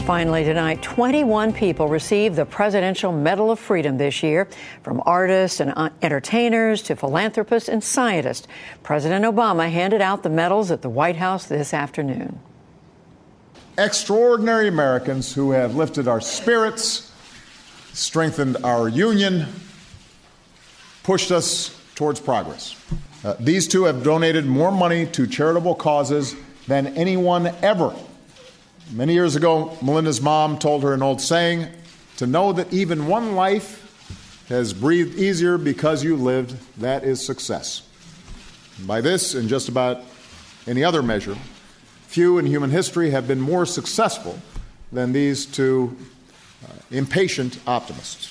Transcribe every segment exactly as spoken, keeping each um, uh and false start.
Finally tonight, twenty-one people received the Presidential Medal of Freedom this year, from artists and entertainers to philanthropists and scientists. President Obama handed out the medals at the White House this afternoon. Extraordinary Americans who have lifted our spirits, strengthened our union, pushed us towards progress. Uh, these two have donated more money to charitable causes than anyone ever. Many years ago, Melinda's mom told her an old saying, to know that even one life has breathed easier because you lived, that is success. And by this, and just about any other measure, few in human history have been more successful than these two uh, impatient optimists.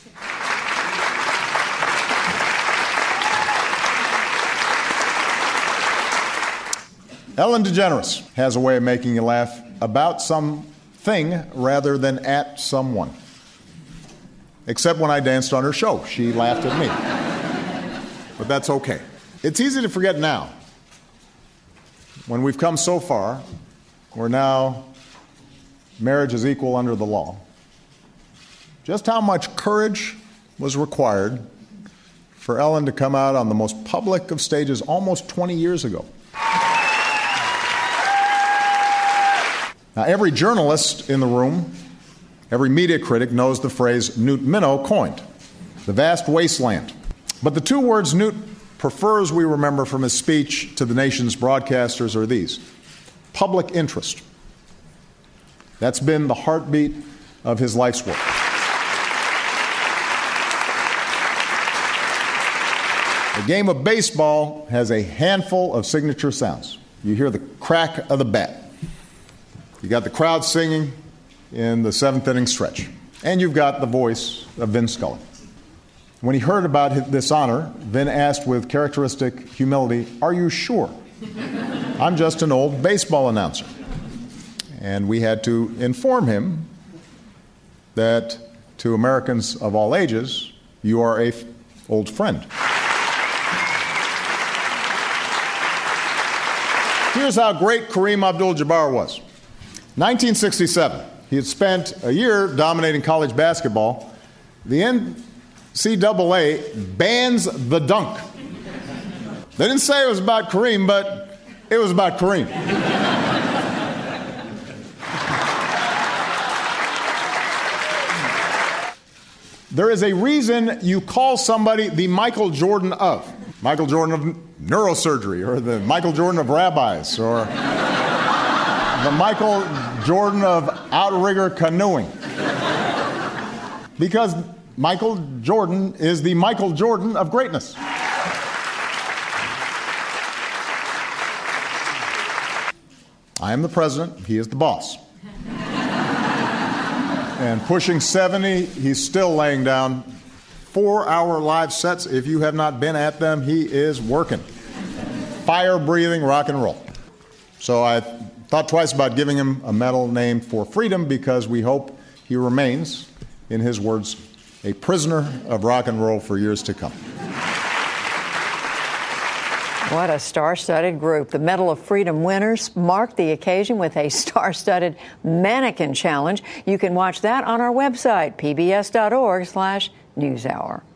Ellen DeGeneres has a way of making you laugh about something rather than at someone. Except when I danced on her show. She laughed at me. But that's okay. It's easy to forget now. When we've come so far, where now marriage is equal under the law, just how much courage was required for Ellen to come out on the most public of stages almost twenty years ago. Now, every journalist in the room, every media critic knows the phrase Newt Minow coined, the vast wasteland. But the two words Newt prefers we remember from his speech to the nation's broadcasters are these: public interest. That's been the heartbeat of his life's work. The game of baseball has a handful of signature sounds. You hear the crack of the bat. You got the crowd singing in the seventh inning stretch. And you've got the voice of Vin Scully. When he heard about this honor, Vin asked with characteristic humility, "Are you sure? I'm just an old baseball announcer." And we had to inform him that to Americans of all ages, you are a f- old friend. Here's how great Kareem Abdul-Jabbar was. nineteen sixty-seven, he had spent a year dominating college basketball. The N C double A bans the dunk. They didn't say it was about Kareem, but it was about Kareem. There is a reason you call somebody the Michael Jordan of. Michael Jordan of neurosurgery, or the Michael Jordan of rabbis, or the Michael Jordan of outrigger canoeing. Because Michael Jordan is the Michael Jordan of greatness. I am the president, he is the boss. And pushing seventy, he's still laying down four-hour live sets. If you have not been at them, he is working. Fire-breathing rock and roll. So I thought twice about giving him a medal named for freedom, because we hope he remains, in his words, a prisoner of rock and roll for years to come. What a star-studded group. The Medal of Freedom winners marked the occasion with a star-studded mannequin challenge. You can watch that on our website, p b s dot org slash news hour.